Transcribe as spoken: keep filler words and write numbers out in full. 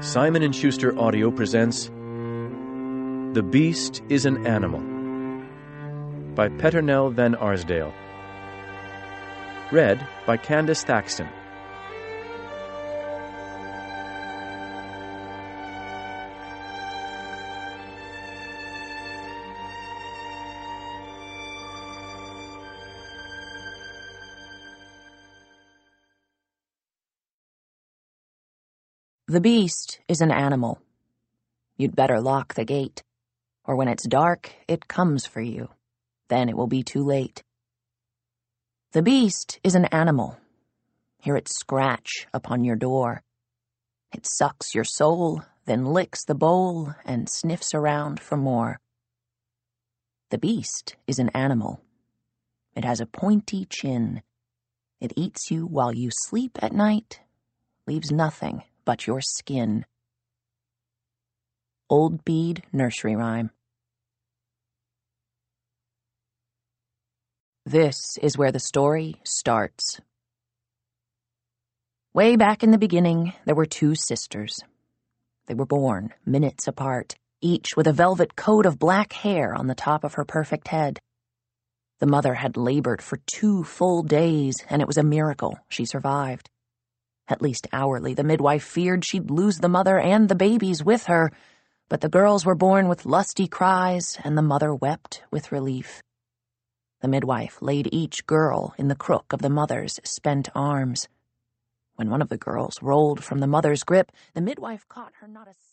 Simon and Schuster Audio presents The Beast is an Animal by Peternell Van Arsdale. Read by Candace Thaxton. The beast is an animal. You'd better lock the gate, or when it's dark, it comes for you. Then it will be too late. The beast is an animal. Hear it scratch upon your door. It sucks your soul, then licks the bowl and sniffs around for more. The beast is an animal. It has a pointy chin. It eats you while you sleep at night, leaves nothing but your skin. Old Bede Nursery Rhyme. This is where the story starts. Way back in the beginning, there were two sisters. They were born minutes apart, each with a velvet coat of black hair on the top of her perfect head. The mother had labored for two full days, and it was a miracle she survived. At least hourly, the midwife feared she'd lose the mother and the babies with her, but the girls were born with lusty cries, and the mother wept with relief. The midwife laid each girl in the crook of the mother's spent arms. When one of the girls rolled from the mother's grip, the midwife caught her not a